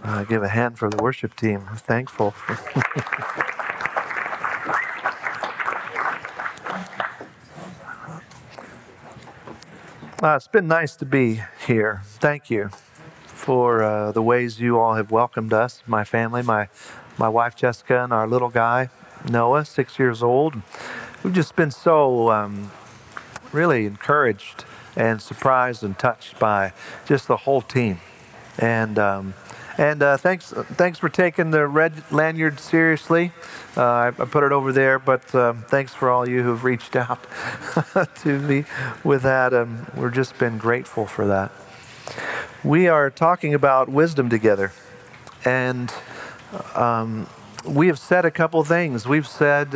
Give a hand for the worship team. I'm thankful for. It's been nice to be here. Thank you for the ways you all have welcomed us, my family, my wife Jessica, and our little guy Noah, 6 years old. We've just been so really encouraged and surprised and touched by just the whole team. And thanks for taking the red lanyard seriously. I put it over there, but thanks for all you who've reached out to me with that. We've just been grateful for that. We are talking about wisdom together, and we have said a couple things. We've said,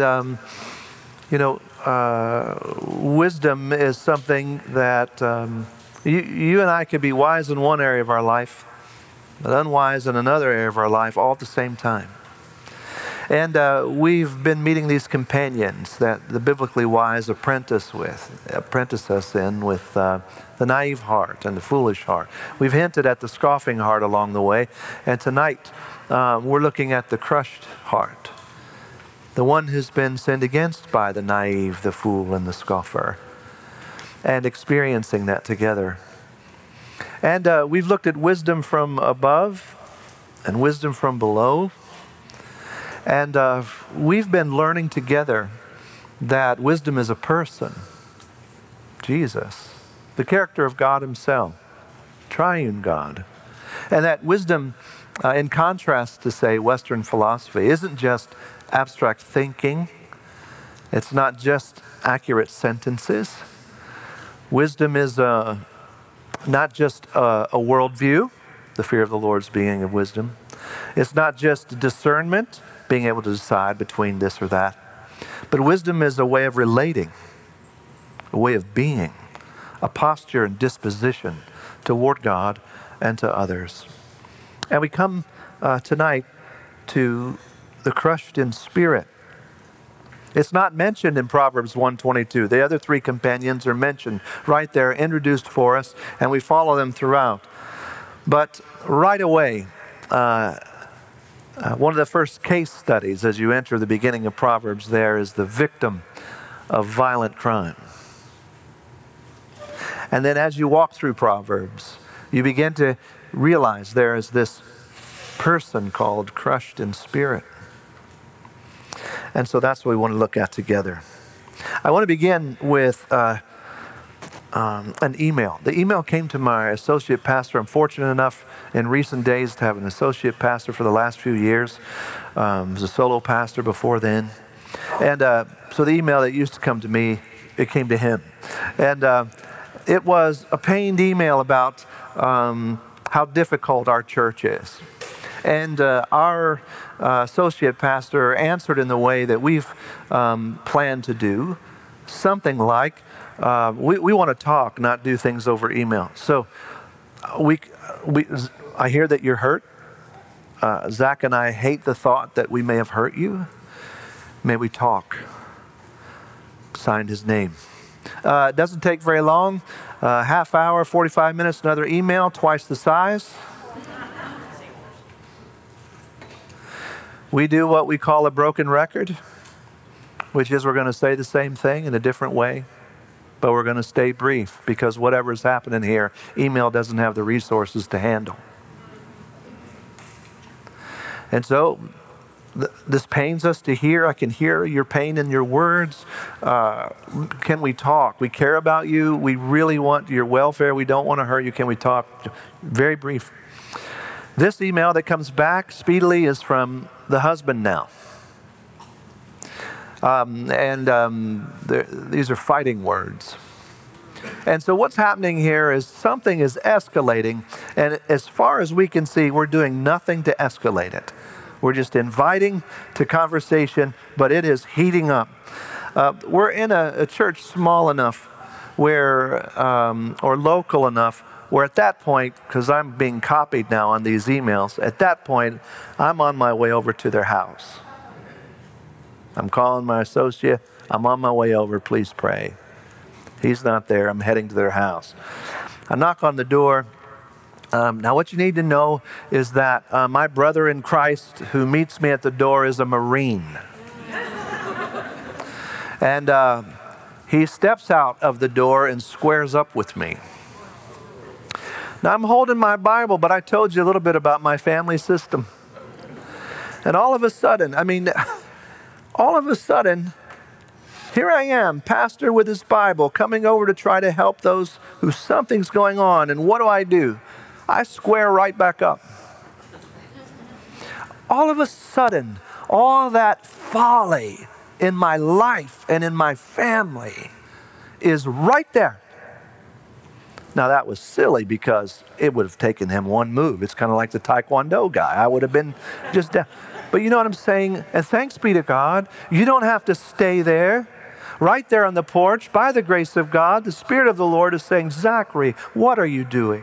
wisdom is something that you and I could be wise in one area of our life, but unwise in another area of our life all at the same time. And we've been meeting these companions that the biblically wise apprentice us in with the naive heart and the foolish heart. We've hinted at the scoffing heart along the way, and tonight we're looking at the crushed heart, the one who's been sinned against by the naive, the fool, and the scoffer, and experiencing that together. And we've looked at wisdom from above and wisdom from below. And we've been learning together that wisdom is a person, Jesus, the character of God himself, triune God. And that wisdom, in contrast to, say, Western philosophy, isn't just abstract thinking. It's not just accurate sentences. Wisdom is not just a worldview, the fear of the Lord's being of wisdom. It's not just discernment, being able to decide between this or that. But wisdom is a way of relating, a way of being, a posture and disposition toward God and to others. And we come tonight to the crushed in spirit. It's not mentioned in Proverbs 1:22. The other three companions are mentioned right there, introduced for us, and we follow them throughout. But right away, one of the first case studies as you enter the beginning of Proverbs there is the victim of violent crime. And then as you walk through Proverbs, you begin to realize there is this person called crushed in spirit. And so that's what we want to look at together. I want to begin with an email. The email came to my associate pastor. I'm fortunate enough in recent days to have an associate pastor for the last few years. I was a solo pastor before then. And so the email that used to come to me, it came to him. And it was a pained email about how difficult our church is. And our associate pastor answered in the way that we've planned to do, something like, we want to talk, not do things over email. So I hear that you're hurt. Zach and I hate the thought that we may have hurt you. May we talk. Signed his name. It doesn't take very long. Half hour, 45 minutes, another email, twice the size. We do what we call a broken record, which is we're going to say the same thing in a different way, but we're going to stay brief because whatever's happening here, email doesn't have the resources to handle. And so this pains us to hear. I can hear your pain in your words. Can we talk? We care about you. We really want your welfare. We don't want to hurt you. Can we talk? Very brief. This email that comes back speedily is from the husband now. These are fighting words. And so what's happening here is something is escalating, and as far as we can see, we're doing nothing to escalate it. We're just inviting to conversation, but it is heating up. We're in a church small enough where, or local enough, where at that point, because I'm being copied now on these emails, at that point, I'm on my way over to their house. I'm calling my associate. I'm on my way over. Please pray. He's not there. I'm heading to their house. I knock on the door. Now, what you need to know is that my brother in Christ who meets me at the door is a Marine. And he steps out of the door and squares up with me. Now, I'm holding my Bible, but I told you a little bit about my family system. And all of a sudden, here I am, pastor with his Bible, coming over to try to help those who something's going on. And what do? I square right back up. All of a sudden, all that folly in my life and in my family is right there. Now, that was silly because it would have taken him one move. It's kind of like the Taekwondo guy. I would have been just down. But you know what I'm saying? And thanks be to God, you don't have to stay there. Right there on the porch, by the grace of God, the Spirit of the Lord is saying, Zachary, what are you doing?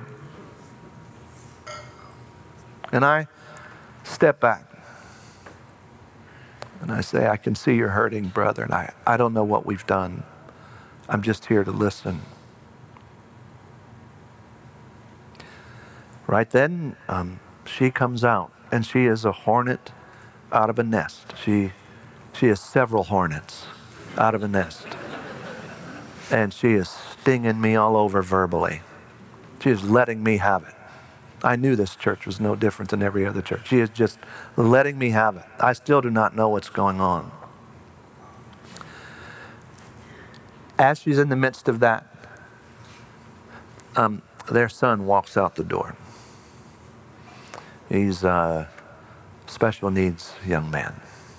And I step back. And I say, I can see you're hurting, brother, and I don't know what we've done. I'm just here to listen. Right then, she comes out, and she is a hornet out of a nest. She has several hornets out of a nest. And she is stinging me all over verbally. She is letting me have it. I knew this church was no different than every other church. She is just letting me have it. I still do not know what's going on. As she's in the midst of that, their son walks out the door. He's a special needs young man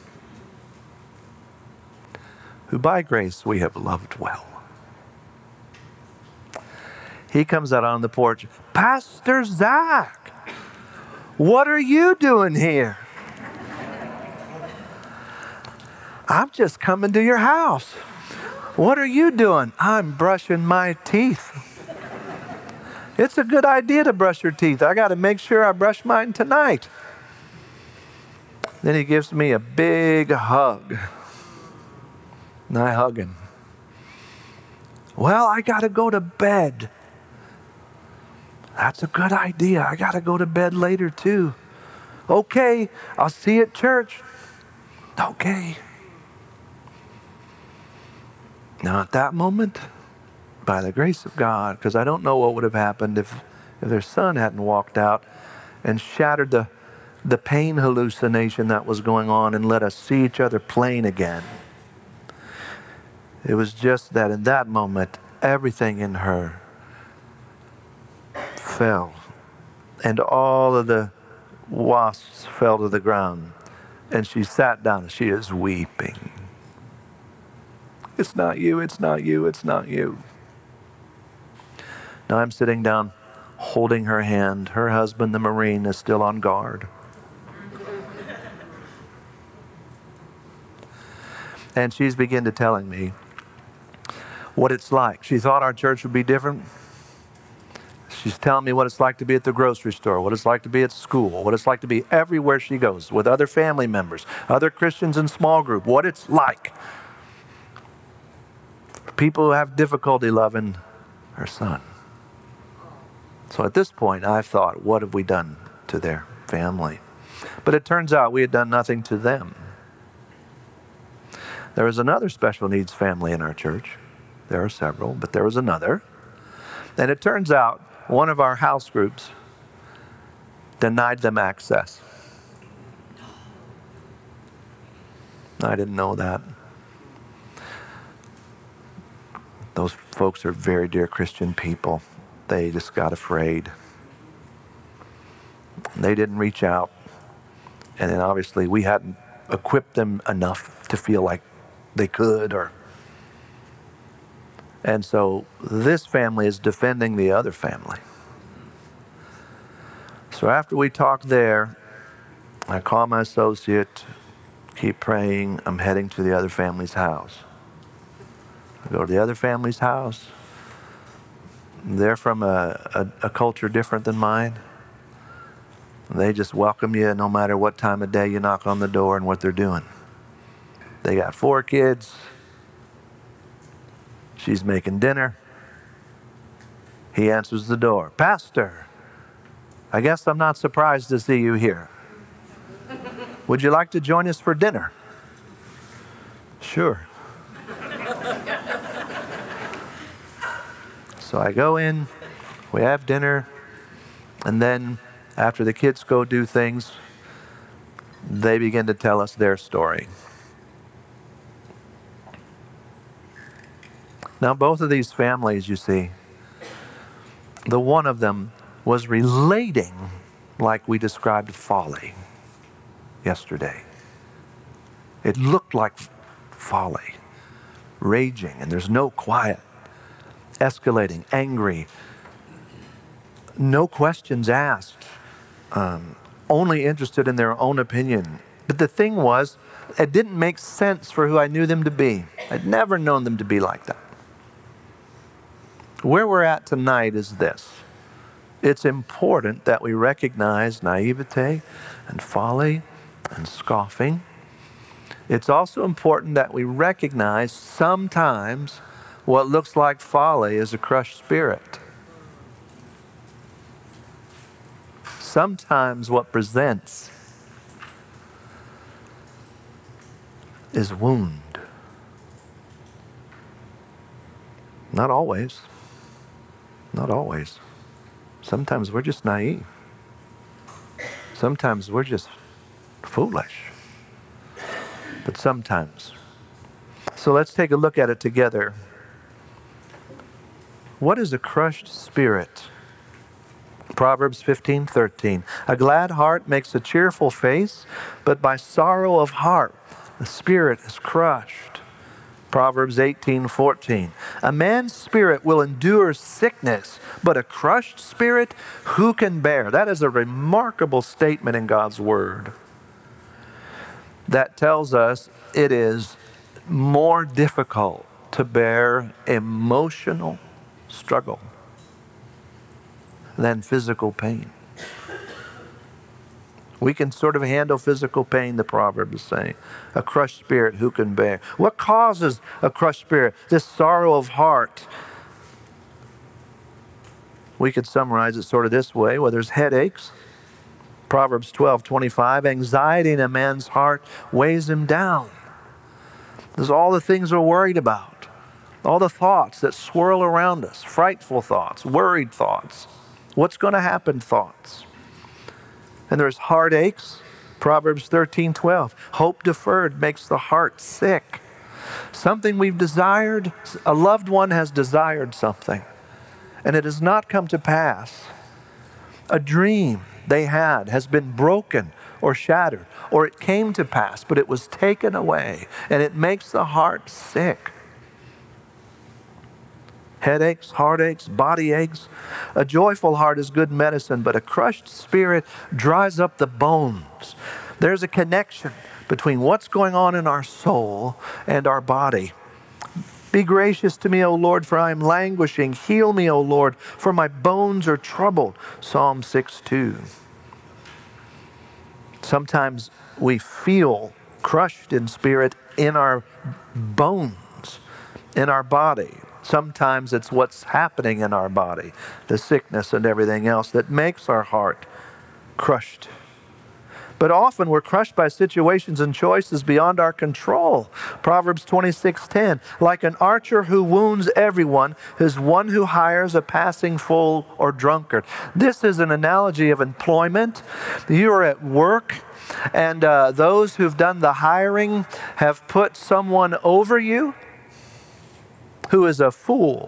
who by grace we have loved well. He comes out on the porch, Pastor Zach, what are you doing here? I'm just coming to your house. What are you doing? I'm brushing my teeth. It's a good idea to brush your teeth. I got to make sure I brush mine tonight. Then he gives me a big hug. And I hug him. Well, I got to go to bed. That's a good idea. I got to go to bed later too. Okay, I'll see you at church. Okay. Now at that moment, by the grace of God, because I don't know what would have happened if their son hadn't walked out and shattered the pain hallucination that was going on and let us see each other plain again. It was just that in that moment, everything in her fell, and all of the wasps fell to the ground, and she sat down and she is weeping. It's not you, it's not you, it's not you. Now I'm sitting down holding her hand. Her husband, the Marine, is still on guard. And she's begun to telling me what it's like. She thought our church would be different. She's telling me what it's like to be at the grocery store, what it's like to be at school, what it's like to be everywhere she goes with other family members, other Christians in small group, what it's like. People who have difficulty loving her son. So at this point, I thought, what have we done to their family? But it turns out we had done nothing to them. There was another special needs family in our church. There are several, but there was another. And it turns out one of our house groups denied them access. I didn't know that. Those folks are very dear Christian people. They just got afraid. They didn't reach out. And then obviously we hadn't equipped them enough to feel like they could And so this family is defending the other family. So after we talk there, I call my associate, keep praying, I'm heading to the other family's house. I go to the other family's house. They're from a culture different than mine. They just welcome you no matter what time of day you knock on the door and what they're doing. They got 4 kids. She's making dinner. He answers the door. Pastor, I guess I'm not surprised to see you here. Would you like to join us for dinner? Sure. So I go in, we have dinner, and then after the kids go do things, they begin to tell us their story. Now, both of these families, you see, the one of them was relating like we described folly yesterday. It looked like folly, raging, and there's no quiet, escalating, angry, no questions asked, only interested in their own opinion. But the thing was, it didn't make sense for who I knew them to be. I'd never known them to be like that. Where we're at tonight is this. It's important that we recognize naivete and folly and scoffing. It's also important that we recognize sometimes what looks like folly is a crushed spirit. Sometimes what presents is wound. Not always. Not always. Sometimes we're just naive. Sometimes we're just foolish. But sometimes. So let's take a look at it together. What is a crushed spirit? Proverbs 15:13. A glad heart makes a cheerful face, but by sorrow of heart the spirit is crushed. Proverbs 18:14. A man's spirit will endure sickness, but a crushed spirit who can bear? That is a remarkable statement in God's Word. That tells us it is more difficult to bear emotional struggle than physical pain. We can sort of handle physical pain, the proverb is saying. A crushed spirit, who can bear? What causes a crushed spirit? This sorrow of heart. We could summarize it sort of this way. Well, there's headaches. Proverbs 12:25. Anxiety in a man's heart weighs him down. There's all the things we're worried about. All the thoughts that swirl around us. Frightful thoughts, worried thoughts. What's going to happen thoughts. And there's heartaches. Proverbs 13:12. Hope deferred makes the heart sick. Something we've desired, a loved one has desired something, and it has not come to pass. A dream they had has been broken or shattered, or it came to pass, but it was taken away, and it makes the heart sick. Headaches, heartaches, body aches. A joyful heart is good medicine, but a crushed spirit dries up the bones. There's a connection between what's going on in our soul and our body. Be gracious to me, O Lord, for I am languishing. Heal me, O Lord, for my bones are troubled. Psalm 6:2. Sometimes we feel crushed in spirit in our bones, in our body. Sometimes it's what's happening in our body, the sickness and everything else that makes our heart crushed. But often we're crushed by situations and choices beyond our control. Proverbs 26:10, like an archer who wounds everyone is one who hires a passing fool or drunkard. This is an analogy of employment. You are at work, and those who've done the hiring have put someone over you who is a fool.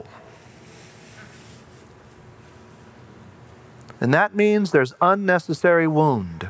And that means there's unnecessary wound.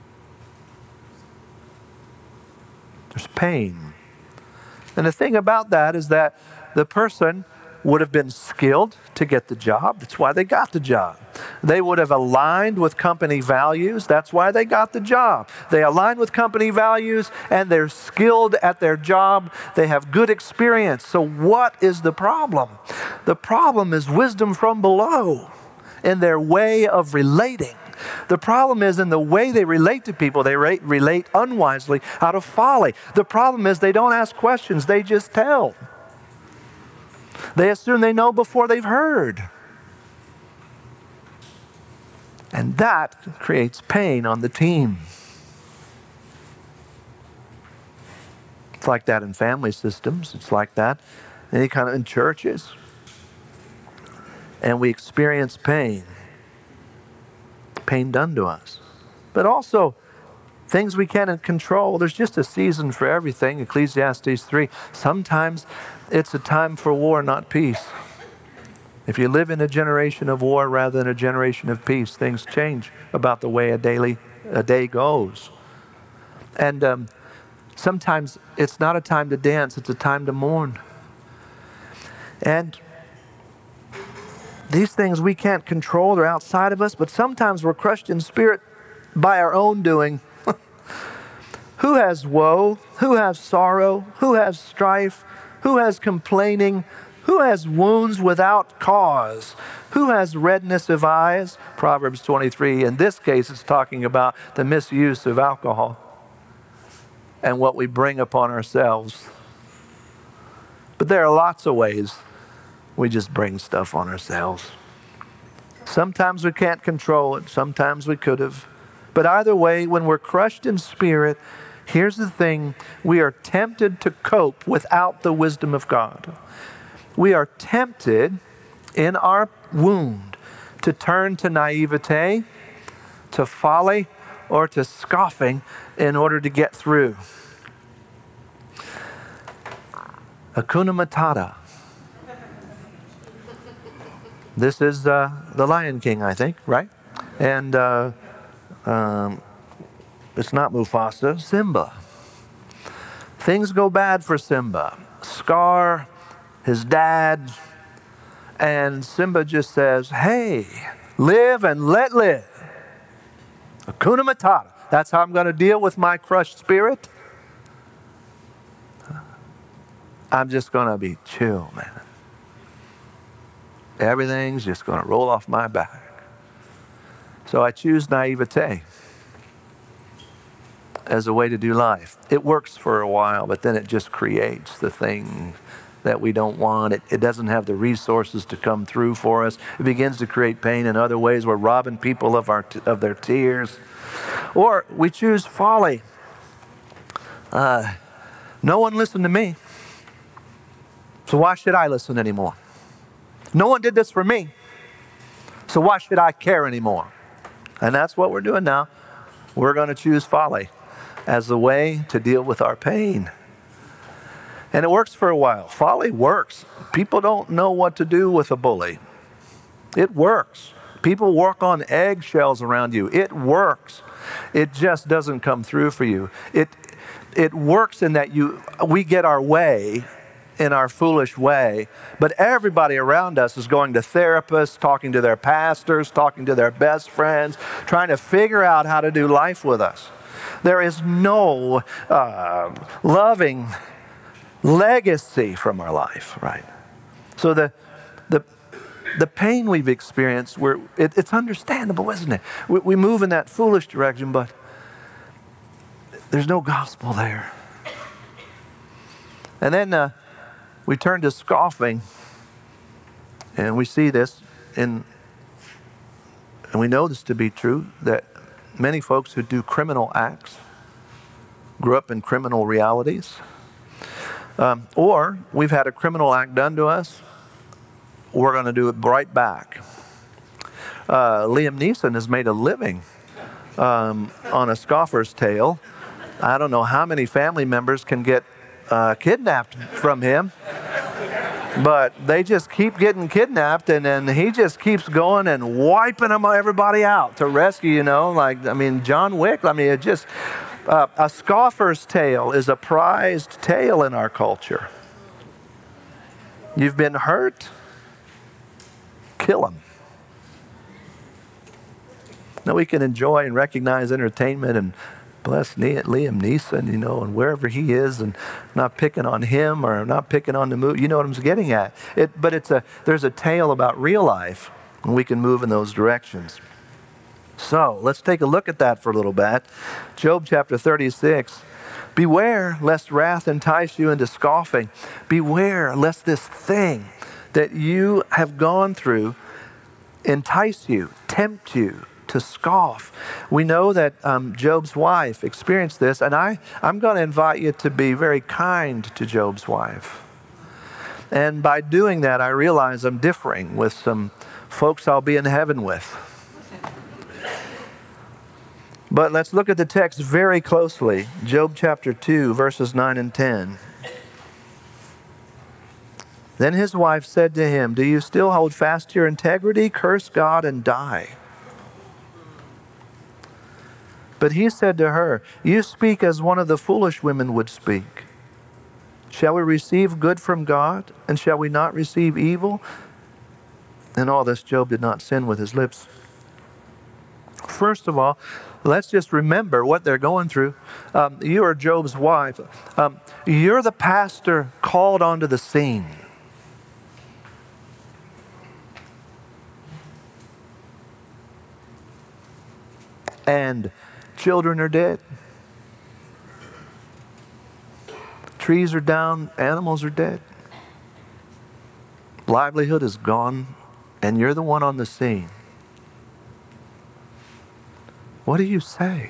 There's pain. And the thing about that is that the person would have been skilled to get the job. That's why they got the job. They would have aligned with company values. That's why they got the job. They align with company values and they're skilled at their job. They have good experience. So what is the problem? The problem is wisdom from below in their way of relating. The problem is in the way they relate to people, they relate unwisely out of folly. The problem is they don't ask questions, they just tell. They assume they know before they've heard. And that creates pain on the team. It's like that in family systems. It's like that any kind of in churches. And we experience pain. Pain done to us. But also things we can't control. There's just a season for everything. Ecclesiastes 3. Sometimes it's a time for war, not peace. If you live in a generation of war rather than a generation of peace, things change about the way a day goes. And sometimes it's not a time to dance, it's a time to mourn. And these things we can't control, they're outside of us, but sometimes we're crushed in spirit by our own doing. Who has woe? Who has sorrow? Who has strife? Who has complaining? Who has wounds without cause? Who has redness of eyes? Proverbs 23. In this case, it's talking about the misuse of alcohol and what we bring upon ourselves. But there are lots of ways we just bring stuff on ourselves. Sometimes we can't control it. Sometimes we could have. But either way, when we're crushed in spirit, here's the thing. We are tempted to cope without the wisdom of God. We are tempted in our wound to turn to naivete, to folly, or to scoffing in order to get through. Hakuna Matata. This is the Lion King, I think, right? And it's not Mufasa, Simba. Things go bad for Simba. Scar, his dad, and Simba just says, hey, live and let live. Hakuna Matata. That's how I'm going to deal with my crushed spirit. I'm just going to be chill, man. Everything's just going to roll off my back. So I choose naivete as a way to do life. It works for a while, but then it just creates the thing that we don't want. It doesn't have the resources to come through for us. It begins to create pain in other ways. We're robbing people of their tears. Or we choose folly. No one listened to me, so why should I listen anymore? No one did this for me, so why should I care anymore? And that's what we're doing now. We're going to choose folly as the way to deal with our pain. And it works for a while. Folly works. People don't know what to do with a bully. It works. People walk on eggshells around you. It works. It just doesn't come through for you. It works in that we get our way in our foolish way, but everybody around us is going to therapists, talking to their pastors, talking to their best friends, trying to figure out how to do life with us. There is no loving legacy from our life, right? So the pain we've experienced, it's understandable, isn't it? We move in that foolish direction, but there's no gospel there. And then we turn to scoffing, and we see this and we know this to be true, that many folks who do criminal acts grew up in criminal realities. Or we've had a criminal act done to us, we're going to do it right back. Liam Neeson has made a living on a scoffer's tale. I don't know how many family members can get kidnapped from him, but they just keep getting kidnapped, and then he just keeps going and wiping everybody out to rescue, John Wick. It just, a scoffer's tale is a prized tale in our culture. You've been hurt? Kill him. Now we can enjoy and recognize entertainment and bless Liam Neeson, and wherever he is, and not picking on him or not picking on the movie. You know what I'm getting at. But there's a tale about real life, and we can move in those directions. So let's take a look at that for a little bit. Job chapter 36. Beware lest wrath entice you into scoffing. Beware lest this thing that you have gone through entice you, tempt you to scoff. We know that Job's wife experienced this, and I'm going to invite you to be very kind to Job's wife. And by doing that, I realize I'm differing with some folks I'll be in heaven with. But let's look at the text very closely. Job chapter 2, verses 9 and 10. Then his wife said to him, "Do you still hold fast to your integrity? Curse God and die." But he said to her, "You speak as one of the foolish women would speak. Shall we receive good from God, and shall we not receive evil?" In all this, Job did not sin with his lips. First of all, let's just remember what they're going through. You are Job's wife. You're the pastor called onto the scene. And children are dead. Trees are down, animals are dead. Livelihood is gone, and you're the one on the scene. What do you say?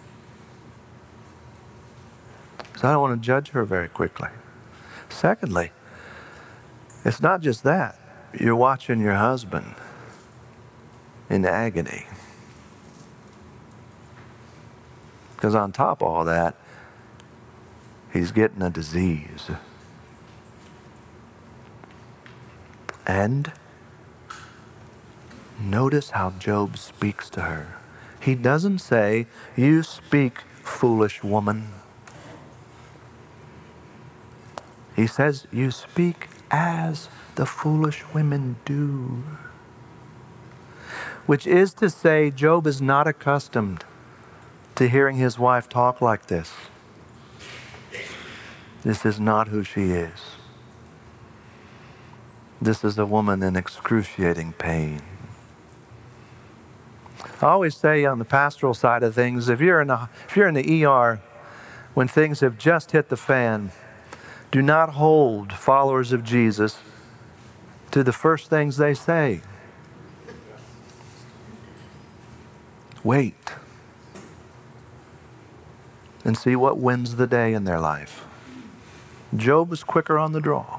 So I don't want to judge her very quickly. Secondly, it's not just that. You're watching your husband in agony. Because on top of all that, he's getting a disease. And notice how Job speaks to her. He doesn't say, "You speak, foolish woman." He says, "You speak as the foolish women do." Which is to say, Job is not accustomed to hearing his wife talk like this. This is not who she is. This is a woman in excruciating pain. I always say on the pastoral side of things, if you're in the ER when things have just hit the fan, do not hold followers of Jesus to the first things they say. Wait and see what wins the day in their life. Job was quicker on the draw.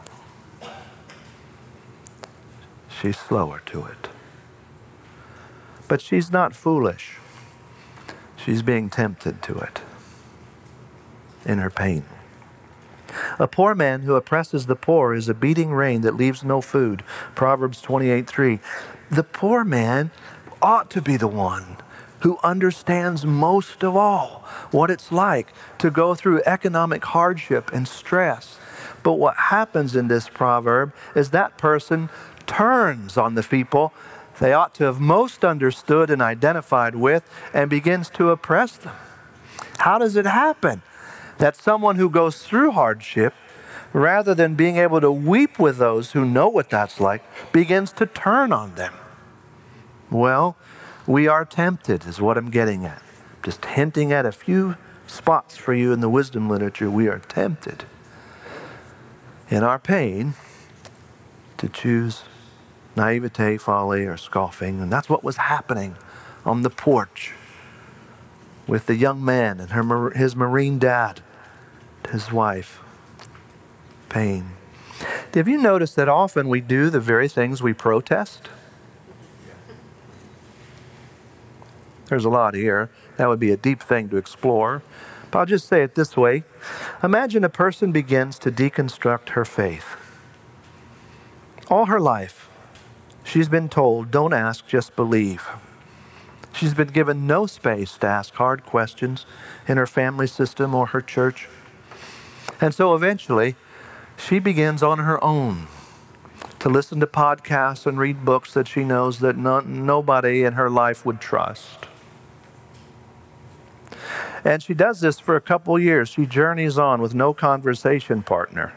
She's slower to it. But she's not foolish. She's being tempted to it in her pain. A poor man who oppresses the poor is a beating rain that leaves no food. Proverbs 28:3. The poor man ought to be the one who understands most of all what it's like to go through economic hardship and stress. But what happens in this proverb is that person turns on the people they ought to have most understood and identified with and begins to oppress them. How does it happen that someone who goes through hardship, rather than being able to weep with those who know what that's like, begins to turn on them? Well, we are tempted, is what I'm getting at. Just hinting at a few spots for you in the wisdom literature. We are tempted in our pain to choose naivete, folly, or scoffing. And that's what was happening on the porch with the young man and his Marine dad, his wife. Pain. Have you noticed that often we do the very things we protest? There's a lot here. That would be a deep thing to explore. But I'll just say it this way. Imagine a person begins to deconstruct her faith. All her life, she's been told, don't ask, just believe. She's been given no space to ask hard questions in her family system or her church. And so eventually, she begins on her own to listen to podcasts and read books that she knows that nobody in her life would trust. And she does this for a couple years. She journeys on with no conversation partner.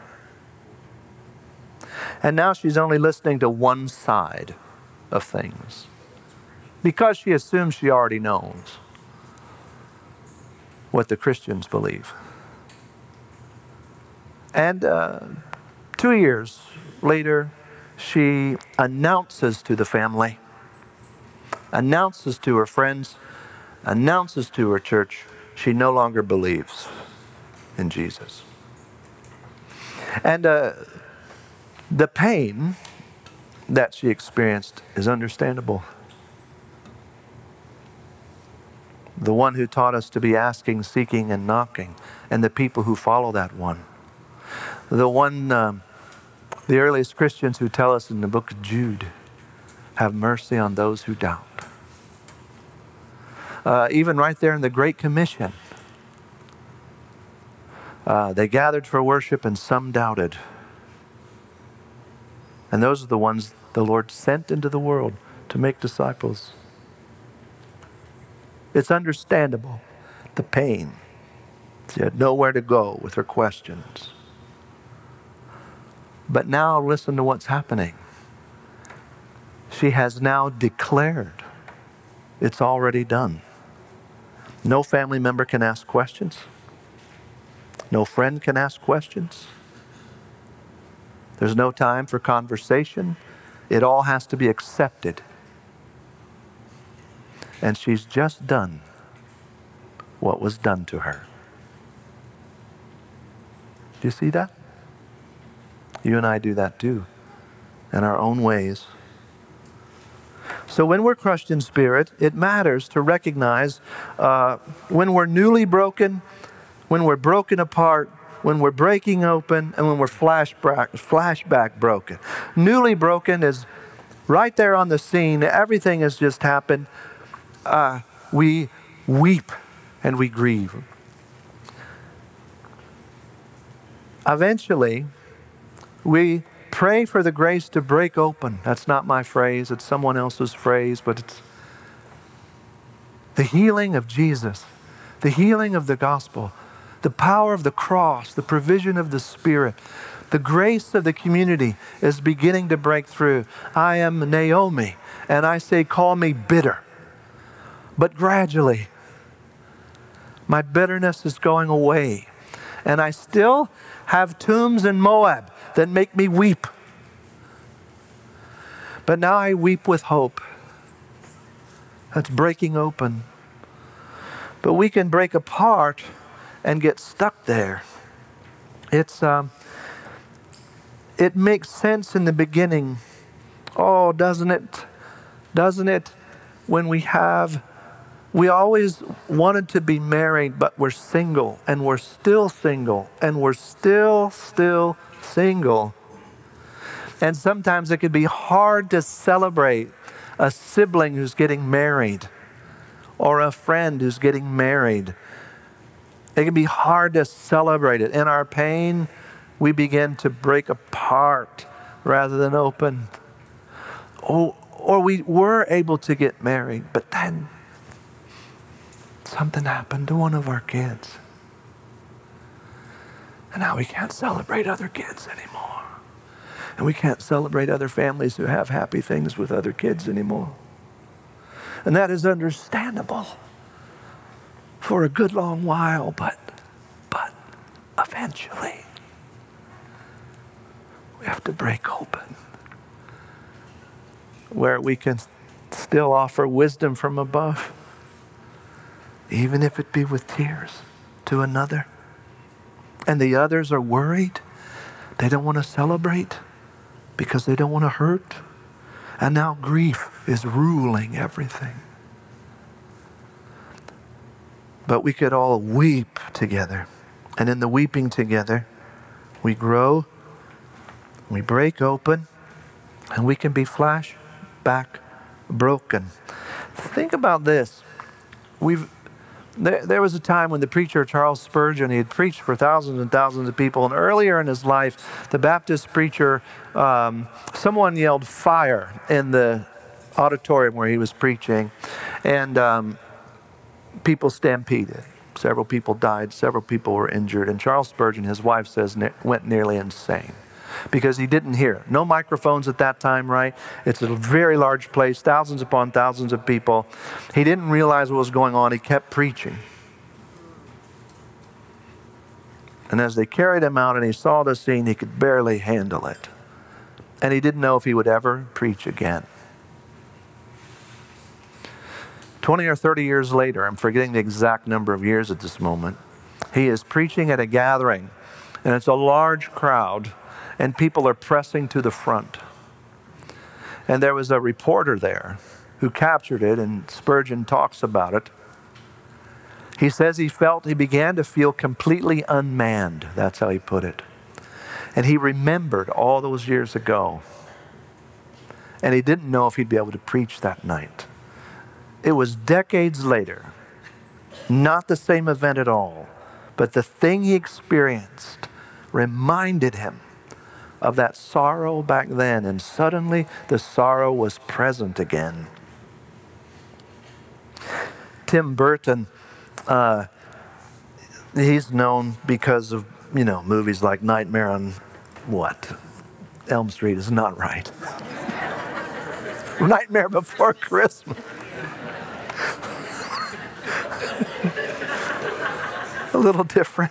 And now she's only listening to one side of things because she assumes she already knows what the Christians believe. And 2 years later, she announces to the family, announces to her friends, announces to her church, she no longer believes in Jesus. And the pain that she experienced is understandable. The one who taught us to be asking, seeking, and knocking, and the people who follow that one. The one, the earliest Christians who tell us in the book of Jude, have mercy on those who doubt. Even right there in the Great Commission, they gathered for worship and some doubted. And those are the ones the Lord sent into the world to make disciples. It's understandable, the pain. She had nowhere to go with her questions. But now listen to what's happening. She has now declared it's already done. No family member can ask questions. No friend can ask questions. There's no time for conversation. It all has to be accepted. And she's just done what was done to her. Do you see that? You and I do that too, in our own ways. So when we're crushed in spirit, it matters to recognize when we're newly broken, when we're broken apart, when we're breaking open, and when we're flashback broken. Newly broken is right there on the scene. Everything has just happened. We weep and we grieve. Eventually, we pray for the grace to break open. That's not my phrase, it's someone else's phrase, but it's the healing of Jesus, the healing of the gospel, the power of the cross, the provision of the Spirit, the grace of the community is beginning to break through. I am Naomi, and I say, call me bitter. But gradually, my bitterness is going away. And I still have tombs in Moab that make me weep. But now I weep with hope. That's breaking open. But we can break apart and get stuck there. It makes sense in the beginning. Oh, doesn't it? Doesn't it? When we always wanted to be married, but we're single, and we're still single, and we're still single. And sometimes it can be hard to celebrate a sibling who's getting married or a friend who's getting married. It can be hard to celebrate it. In our pain, we begin to break apart rather than open. Or we were able to get married, but then something happened to one of our kids. And now we can't celebrate other kids anymore. And we can't celebrate other families who have happy things with other kids anymore. And that is understandable for a good long while, but eventually we have to break open where we can still offer wisdom from above, even if it be with tears, to another. And the others are worried. They don't want to celebrate because they don't want to hurt. And now grief is ruling everything. But we could all weep together. And in the weeping together, we grow, we break open, and we can be flashback broken. Think about this. There was a time when the preacher Charles Spurgeon, he had preached for thousands and thousands of people, and earlier in his life, the Baptist preacher, someone yelled fire in the auditorium where he was preaching, and people stampeded. Several people died, several people were injured, and Charles Spurgeon, his wife says, went nearly insane because he didn't hear. No microphones at that time, right? It's a very large place, thousands upon thousands of people. He didn't realize what was going on. He kept preaching. And as they carried him out and he saw the scene, he could barely handle it. And he didn't know if he would ever preach again. 20 or 30 years later, I'm forgetting the exact number of years at this moment, he is preaching at a gathering, and it's a large crowd, and people are pressing to the front. And there was a reporter there who captured it, and Spurgeon talks about it. He says he began to feel completely unmanned. That's how he put it. And he remembered all those years ago. And he didn't know if he'd be able to preach that night. It was decades later. Not the same event at all. But the thing he experienced reminded him of that sorrow back then. And suddenly the sorrow was present again. Tim Burton, he's known because of, movies like Nightmare on Elm Street is not right. Nightmare Before Christmas. A little different.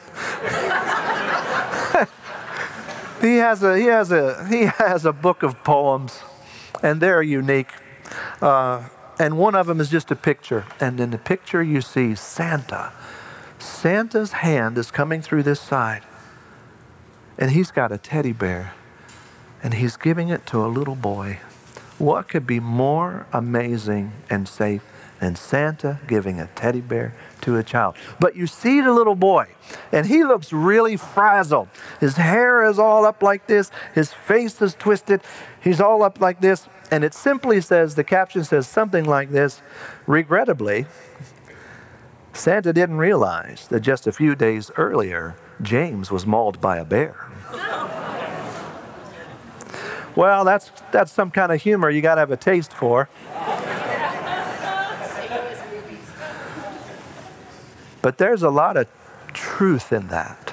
He has a book of poems, and they're unique. And one of them is just a picture. And in the picture you see Santa. Santa's hand is coming through this side. And he's got a teddy bear. And he's giving it to a little boy. What could be more amazing and safe than Santa giving a teddy bear to a child? But you see the little boy, and he looks really frazzled. His hair is all up like this. His face is twisted. He's all up like this. And it simply says, the caption says something like this: regrettably, Santa didn't realize that just a few days earlier, James was mauled by a bear. Well, that's some kind of humor you got to have a taste for. But there's a lot of truth in that.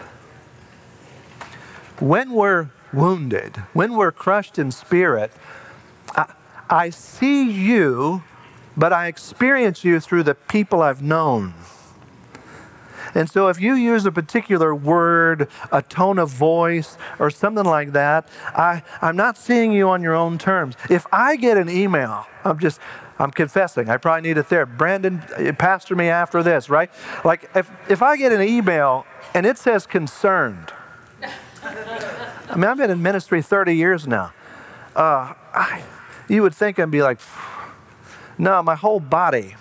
When we're wounded, when we're crushed in spirit, I see you, but I experience you through the people I've known. And so if you use a particular word, a tone of voice, or something like that, I'm not seeing you on your own terms. If I get an email, I'm confessing, I probably need a therapist. Brandon, pastor me after this, right? Like if I get an email and it says concerned, I've been in ministry 30 years now. You would think I'd be like, no, my whole body.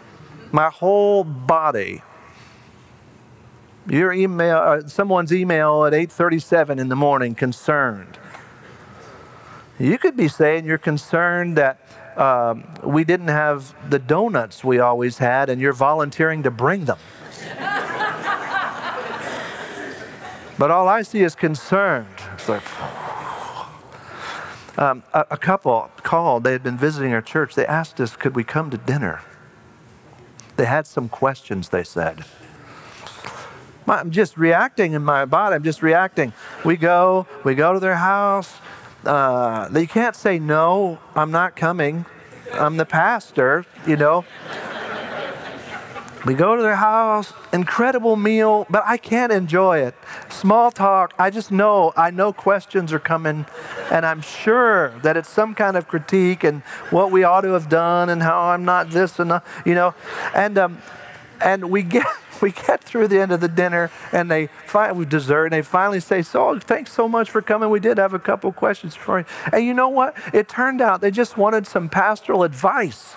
Your email, someone's email at 8:37 in the morning, concerned. You could be saying you're concerned that we didn't have the donuts we always had, and you're volunteering to bring them. But all I see is concerned. It's like, a couple called. They had been visiting our church. They asked us, could we come to dinner? They had some questions, they said. I'm just reacting in my body. I'm just reacting. We go to their house. They can't say, no, I'm not coming. I'm the pastor, We go to their house, incredible meal, but I can't enjoy it. Small talk, I know questions are coming, and I'm sure that it's some kind of critique and what we ought to have done and how I'm not this and and we get through the end of the dinner, and we dessert, and they finally say, so thanks so much for coming. We did have a couple questions for you. And you know what? It turned out they just wanted some pastoral advice.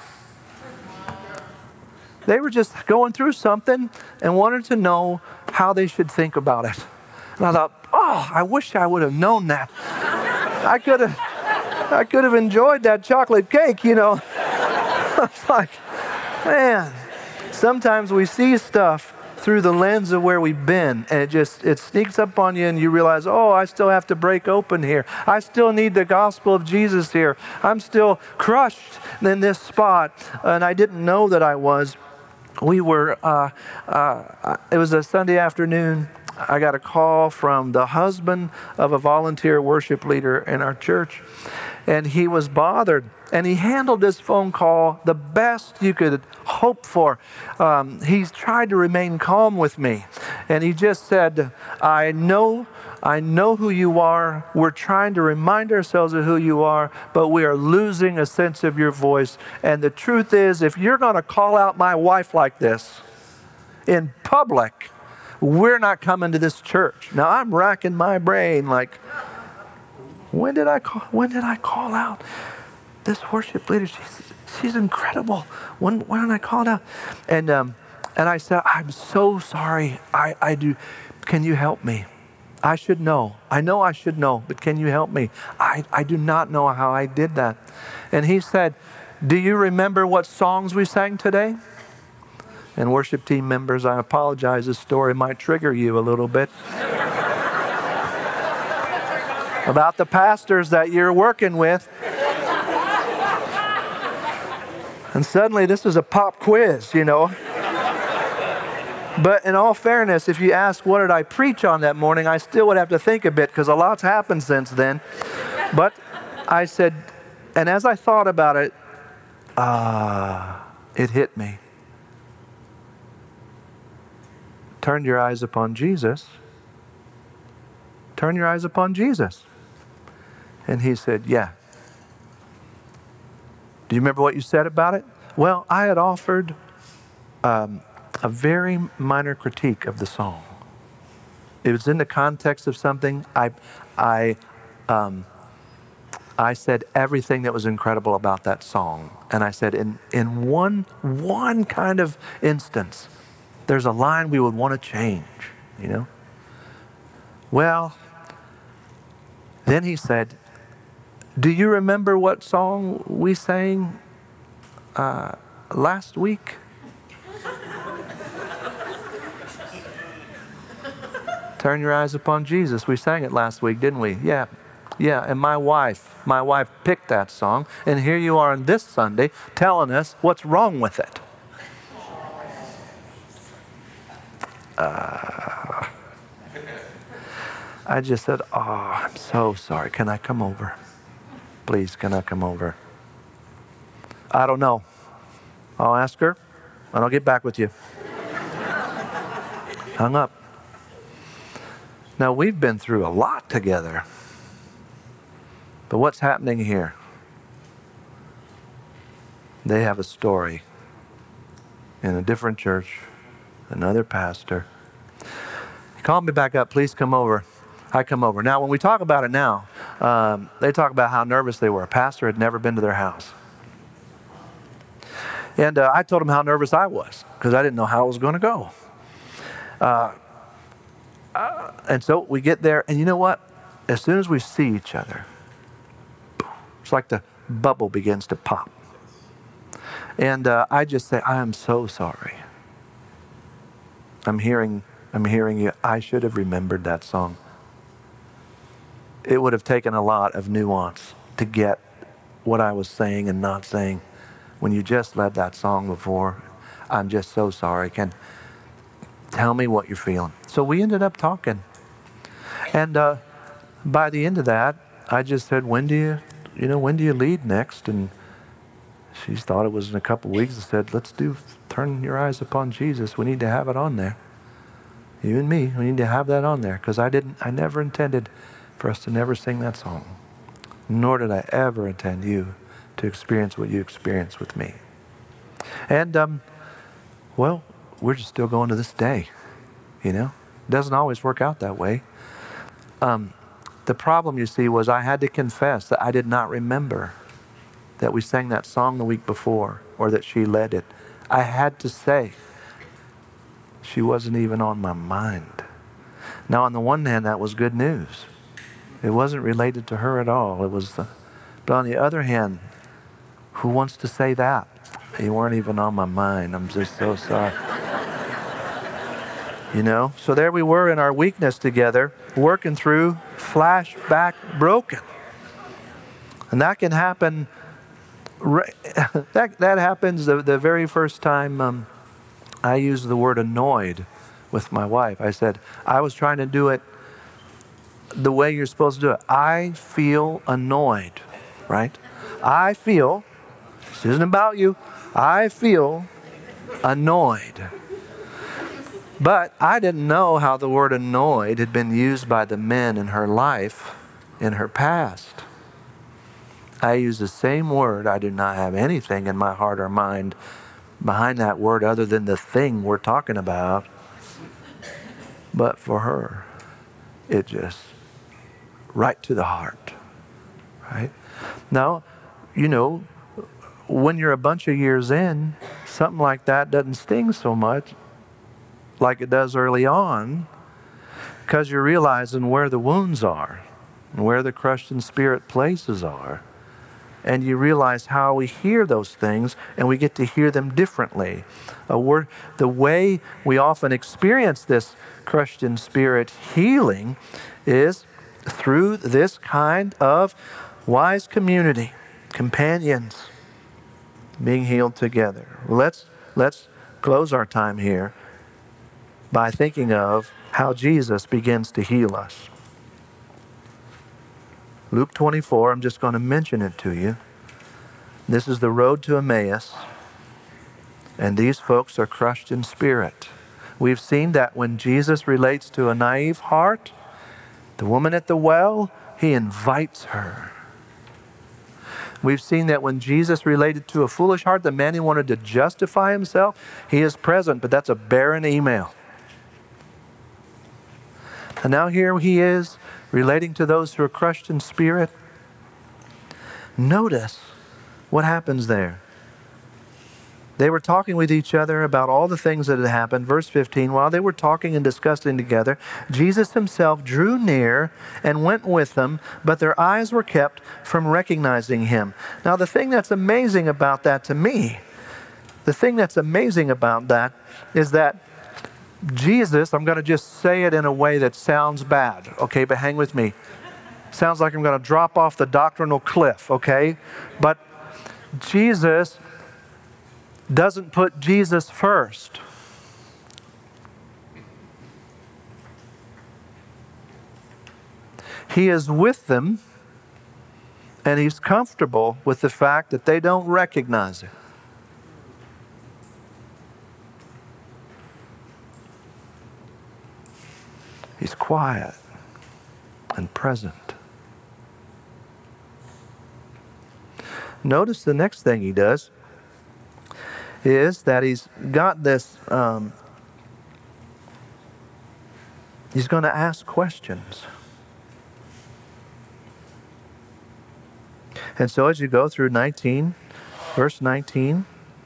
They were just going through something and wanted to know how they should think about it. And I thought, I wish I would have known that. I could have enjoyed that chocolate cake, It's like, man, sometimes we see stuff through the lens of where we've been, and it sneaks up on you, and you realize, I still have to break open here. I still need the gospel of Jesus here. I'm still crushed in this spot, and I didn't know that I was. We were, it was a Sunday afternoon. I got a call from the husband of a volunteer worship leader in our church, and he was bothered. And he handled this phone call the best you could hope for. He's tried to remain calm with me. And he just said, I know I know who you are. We're trying to remind ourselves of who you are, but we are losing a sense of your voice. And the truth is, if you're going to call out my wife like this in public, we're not coming to this church. Now, I'm racking my brain like, when did I call out this worship leader? She's incredible. When did I call it out? And I said, I'm so sorry. I do. Can you help me? I should know. I know I should know, but can you help me? I do not know how I did that. And he said, do you remember what songs we sang today? And worship team members, I apologize, this story might trigger you a little bit. About the pastors that you're working with. And suddenly this is a pop quiz, you know. But in all fairness, if you ask what did I preach on that morning, I still would have to think a bit because a lot's happened since then. But I said, and as I thought about it, it hit me. Turn your eyes upon Jesus. Turn your eyes upon Jesus. And he said, yeah. Do you remember what you said about it? Well, I had offered a very minor critique of the song. It was in the context of something. I said everything that was incredible about that song. And I said, in one kind of instance, there's a line we would want to change, you know? Well, then he said, do you remember what song we sang last week? Turn your eyes upon Jesus. We sang it last week, didn't we? Yeah. And my wife picked that song. And here you are on this Sunday telling us what's wrong with it. I just said, I'm so sorry. Can I come over? Please, can I come over? I don't know. I'll ask her, and I'll get back with you. Hung up. Now, we've been through a lot together. But what's happening here? They have a story in a different church, another pastor. He called me back up, please come over. I come over. Now, when we talk about it now, they talk about how nervous they were. A pastor had never been to their house. And I told them how nervous I was because I didn't know how it was going to go. And so we get there, and you know what? As soon as we see each other, it's like the bubble begins to pop. And I just say, I am so sorry. I'm hearing you. I should have remembered that song. It would have taken a lot of nuance to get what I was saying and not saying. When you just led that song before, I'm just so sorry. Tell me what you're feeling. So we ended up talking. And by the end of that, I just said, when do you lead next? And she thought it was in a couple of weeks. I said, let's do Turn Your Eyes Upon Jesus. We need to have it on there. You and me, we need to have that on there. Because I never intended for us to never sing that song. Nor did I ever intend you to experience what you experienced with me. And, well, we're just still going to this day, you know? It doesn't always work out that way. The problem, you see, was I had to confess that I did not remember that we sang that song the week before or that she led it. I had to say she wasn't even on my mind. Now, on the one hand, that was good news. It wasn't related to her at all. But on the other hand, who wants to say that? You weren't even on my mind. I'm just so sorry. You know? So there we were in our weakness together, working through flashback broken. And that can happen, that happens the very first time I used the word annoyed with my wife. I said, I was trying to do it the way you're supposed to do it. I feel annoyed, right? This isn't about you. I feel annoyed. But I didn't know how the word annoyed had been used by the men in her life in her past. I use the same word. I do not have anything in my heart or mind behind that word other than the thing we're talking about. But for her, it just right to the heart, right? Now, when you're a bunch of years in, something like that doesn't sting so much like it does early on, because you're realizing where the wounds are and where the crushed in spirit places are. And you realize how we hear those things, and we get to hear them differently. The way we often experience this crushed in spirit healing is through this kind of wise community, companions, being healed together. Let's close our time here by thinking of how Jesus begins to heal us. Luke 24, I'm just going to mention it to you. This is the road to Emmaus, and these folks are crushed in spirit. We've seen that when Jesus relates to a naive heart, the woman at the well, he invites her. We've seen that when Jesus related to a foolish heart, the man who wanted to justify himself, he is present, but that's a barren email. And now here he is, relating to those who are crushed in spirit. Notice what happens there. They were talking with each other about all the things that had happened. Verse 15, while they were talking and discussing together, Jesus himself drew near and went with them, but their eyes were kept from recognizing him. Now the thing that's amazing about that to me, is that Jesus, I'm going to just say it in a way that sounds bad, okay, but hang with me. Sounds like I'm going to drop off the doctrinal cliff, okay? But Jesus doesn't put Jesus first. He is with them, and he's comfortable with the fact that they don't recognize him. He's quiet and present. Notice the next thing he does is that he's got this, he's going to ask questions. And so as you go through 19, verse 19,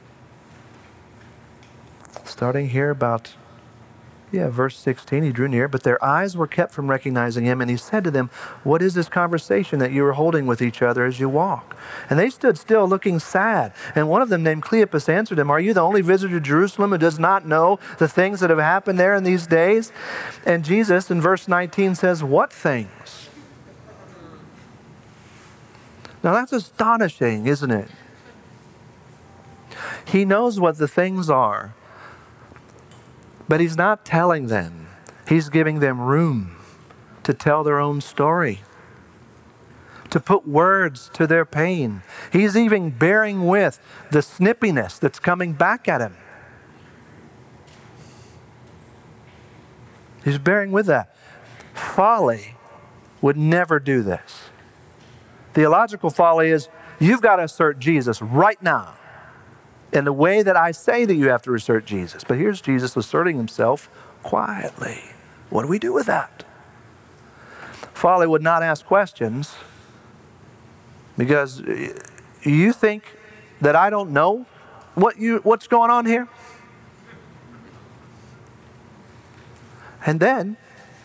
starting here about verse 16, he drew near, but their eyes were kept from recognizing him, and he said to them, what is this conversation that you are holding with each other as you walk? And they stood still looking sad. And one of them named Cleopas answered him, are you the only visitor to Jerusalem who does not know the things that have happened there in these days? And Jesus in verse 19 says, what things? Now that's astonishing, isn't it? He knows what the things are, but he's not telling them. He's giving them room to tell their own story, to put words to their pain. He's even bearing with the snippiness that's coming back at him. He's bearing with that. Folly would never do this. Theological folly is, you've got to assert Jesus right now in the way that I say that you have to assert Jesus. But here's Jesus asserting himself quietly. What do we do with that? Folly would not ask questions because you think that I don't know what's going on here? And then,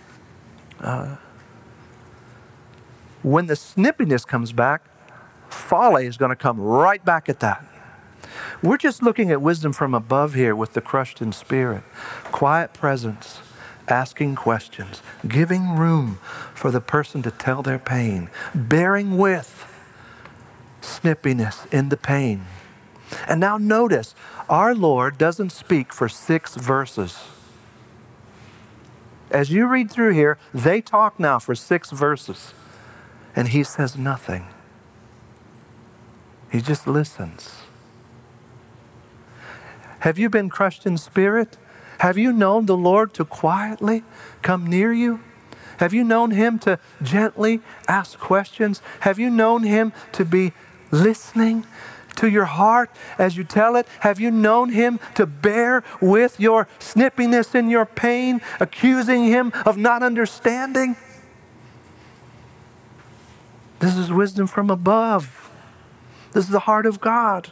when the snippiness comes back, folly is going to come right back at that. We're just looking at wisdom from above here with the crushed in spirit. Quiet presence, asking questions, giving room for the person to tell their pain, bearing with snippiness in the pain. And now notice, our Lord doesn't speak for 6 verses. As you read through here, they talk now for 6 verses, and he says nothing. He just listens. Have you been crushed in spirit? Have you known the Lord to quietly come near you? Have you known Him to gently ask questions? Have you known Him to be listening to your heart as you tell it? Have you known Him to bear with your snippiness and your pain, accusing Him of not understanding? This is wisdom from above. This is the heart of God.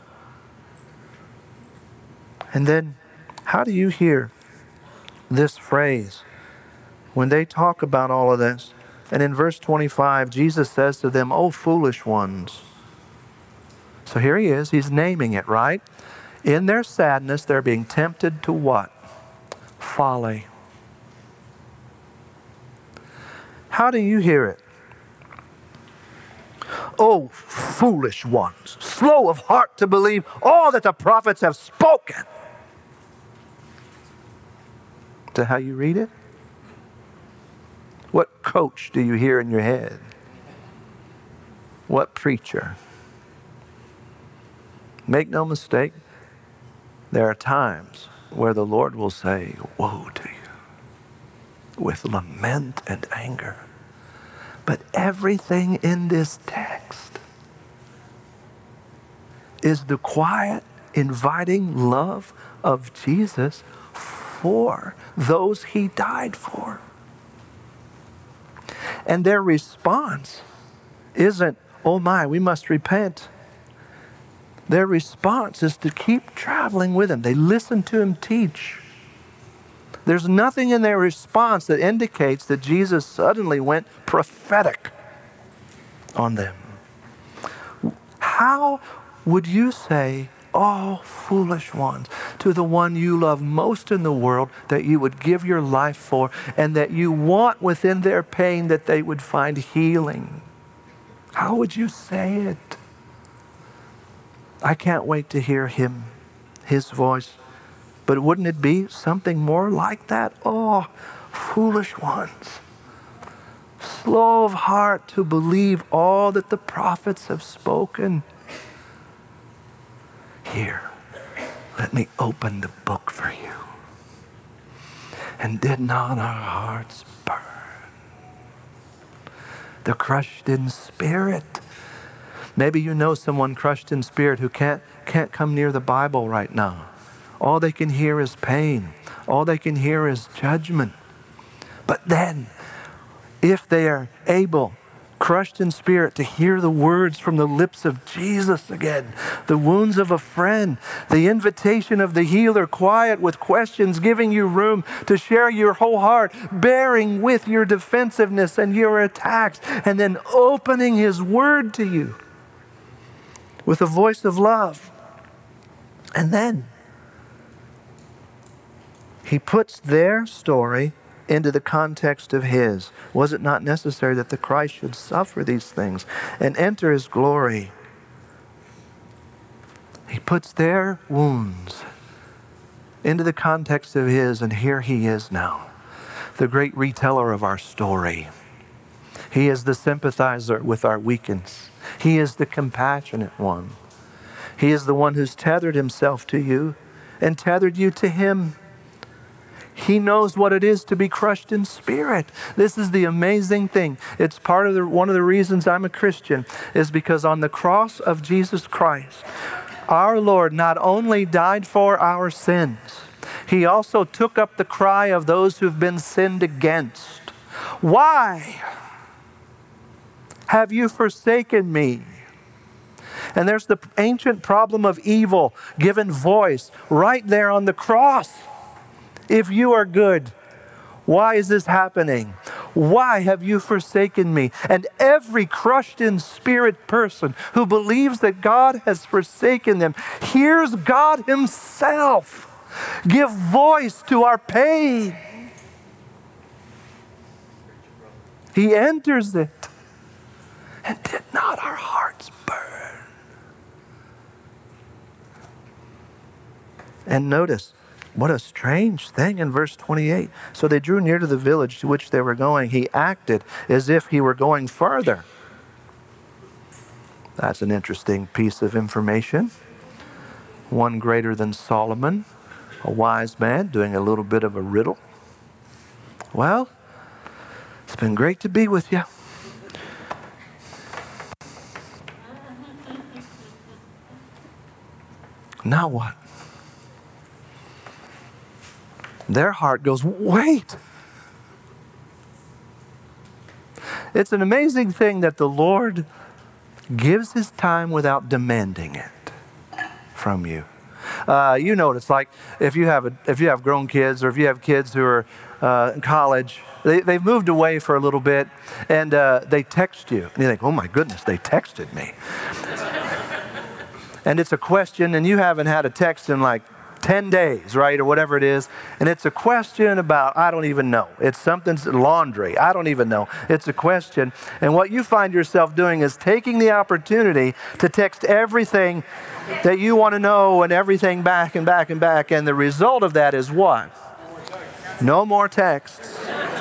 And then, how do you hear this phrase when they talk about all of this? And in verse 25, Jesus says to them, "O foolish ones." So here He is, He's naming it, right? In their sadness, they're being tempted to what? Folly. How do you hear it? "O foolish ones, slow of heart to believe all that the prophets have spoken." Is that how you read it? What coach do you hear in your head? What preacher? Make no mistake, there are times where the Lord will say, "Woe to you," with lament and anger. But everything in this text is the quiet, inviting love of Jesus for those He died for. And their response isn't, "Oh my, we must repent." Their response is to keep traveling with Him. They listen to Him teach. There's nothing in their response that indicates that Jesus suddenly went prophetic on them. How would you say, "Oh, foolish ones," to the one you love most in the world, that you would give your life for, and that you want within their pain that they would find healing? How would you say it? I can't wait to hear His voice. But wouldn't it be something more like that? "Oh, foolish ones, slow of heart to believe all that the prophets have spoken. Here, let me open the book for you." And did not our hearts burn? The crushed in spirit. Maybe you know someone crushed in spirit who can't come near the Bible right now. All they can hear is pain. All they can hear is judgment. But then, if they are able, crushed in spirit, to hear the words from the lips of Jesus again, the wounds of a friend, the invitation of the healer, quiet with questions, giving you room to share your whole heart, bearing with your defensiveness and your attacks, and then opening His word to you with a voice of love. And then He puts their story into the context of His. Was it not necessary that the Christ should suffer these things and enter His glory? He puts their wounds into the context of His, and here He is now, the great reteller of our story. He is the sympathizer with our weakness. He is the compassionate one. He is the one who's tethered Himself to you and tethered you to Him. He knows what it is to be crushed in spirit. This is the amazing thing. It's one of the reasons I'm a Christian, is because on the cross of Jesus Christ, our Lord not only died for our sins, He also took up the cry of those who've been sinned against. "Why have you forsaken me?" And there's the ancient problem of evil given voice right there on the cross. If you are good, why is this happening? Why have you forsaken me? And every crushed in spirit person who believes that God has forsaken them hears God Himself give voice to our pain. He enters it. And did not our hearts burn? And notice, what a strange thing in verse 28. So they drew near to the village to which they were going. He acted as if He were going further. That's an interesting piece of information. One greater than Solomon A wise man doing a little bit of a riddle. Well, it's been great to be with you. Now what? Their heart goes, wait. It's an amazing thing that the Lord gives his time without demanding it from you. You know what it's like if you have grown kids, or if you have kids who are in college. They've moved away for a little bit, and they text you. And you think, oh my goodness, they texted me. And it's a question, and you haven't had a text in like 10 days, right, or whatever it is. And it's a question about, I don't even know. It's something's laundry. I don't even know. It's a question. And what you find yourself doing is taking the opportunity to text everything that you want to know and everything back and back and back. And the result of that is what? No more texts.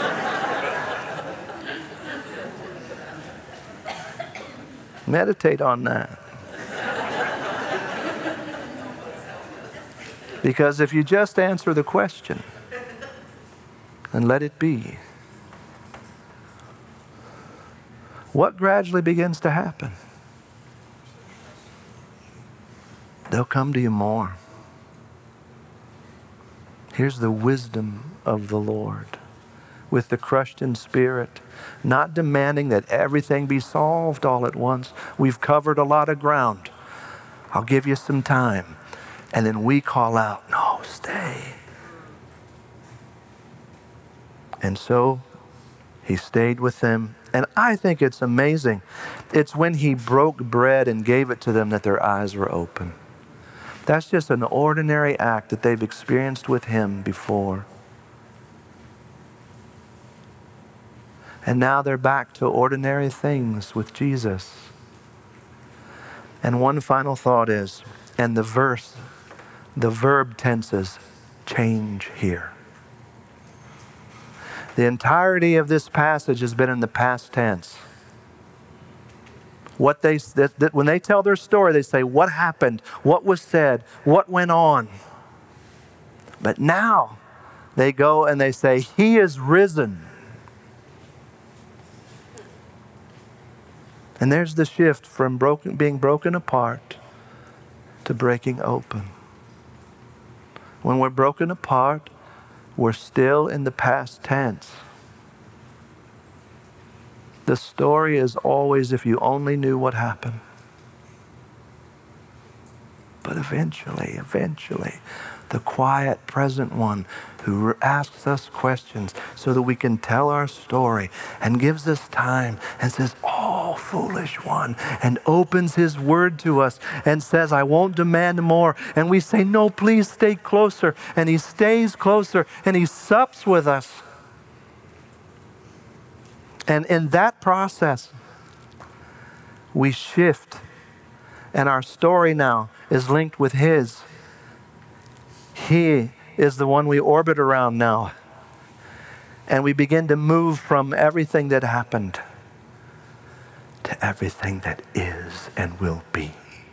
Meditate on that. Because if you just answer the question and let it be, what gradually begins to happen? They'll come to you more. Here's the wisdom of the Lord. With the crushed in spirit, not demanding that everything be solved all at once. We've covered a lot of ground. I'll give you some time. And then we call out, no, stay. And so he stayed with them. And I think it's amazing. It's when he broke bread and gave it to them that their eyes were open. That's just an ordinary act that they've experienced with him before. And now they're back to ordinary things with Jesus. And one final thought is, and the verb tenses change here. The entirety of this passage has been in the past tense. When they tell their story, they say, what happened? What was said? What went on? But now they go and they say, he is risen. And there's the shift from being broken apart to breaking open. When we're broken apart, we're still in the past tense. The story is always, if you only knew what happened. But eventually, the quiet, present one who asks us questions so that we can tell our story and gives us time and says, oh, foolish one, and opens his word to us and says, I won't demand more. And we say, no, please stay closer. And he stays closer and he sups with us. And in that process, we shift, and our story now is linked with his. He is the one we orbit around now. And we begin to move from everything that happened to everything that is and will be.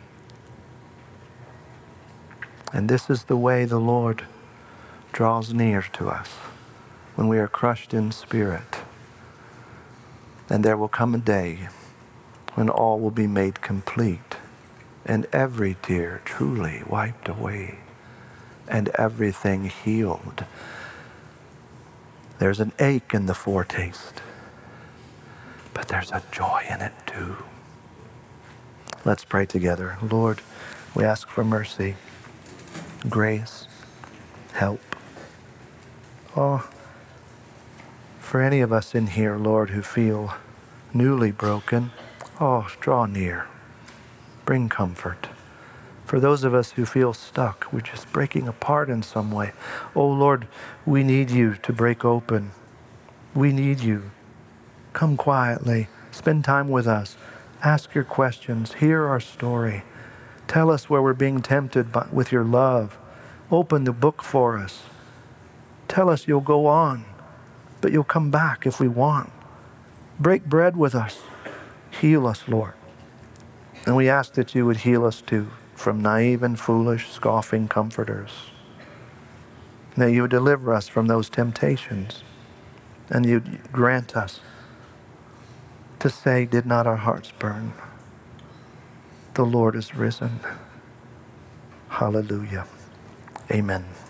And this is the way the Lord draws near to us when we are crushed in spirit. And there will come a day when all will be made complete and every tear truly wiped away and everything healed. There's an ache in the foretaste, but there's a joy in it too. Let's pray together. Lord, we ask for mercy, grace, help. Oh, for any of us in here, Lord, who feel newly broken, oh, draw near. Bring comfort. For those of us who feel stuck, we're just breaking apart in some way. Oh, Lord, we need you to break open. We need you. Come quietly. Spend time with us. Ask your questions. Hear our story. Tell us where we're being tempted with your love. Open the book for us. Tell us you'll go on, but you'll come back if we want. Break bread with us. Heal us, Lord. And we ask that you would heal us too from naive and foolish, scoffing comforters. that you would deliver us from those temptations, and you'd grant us to say, did not our hearts burn? The Lord is risen. Hallelujah. Amen.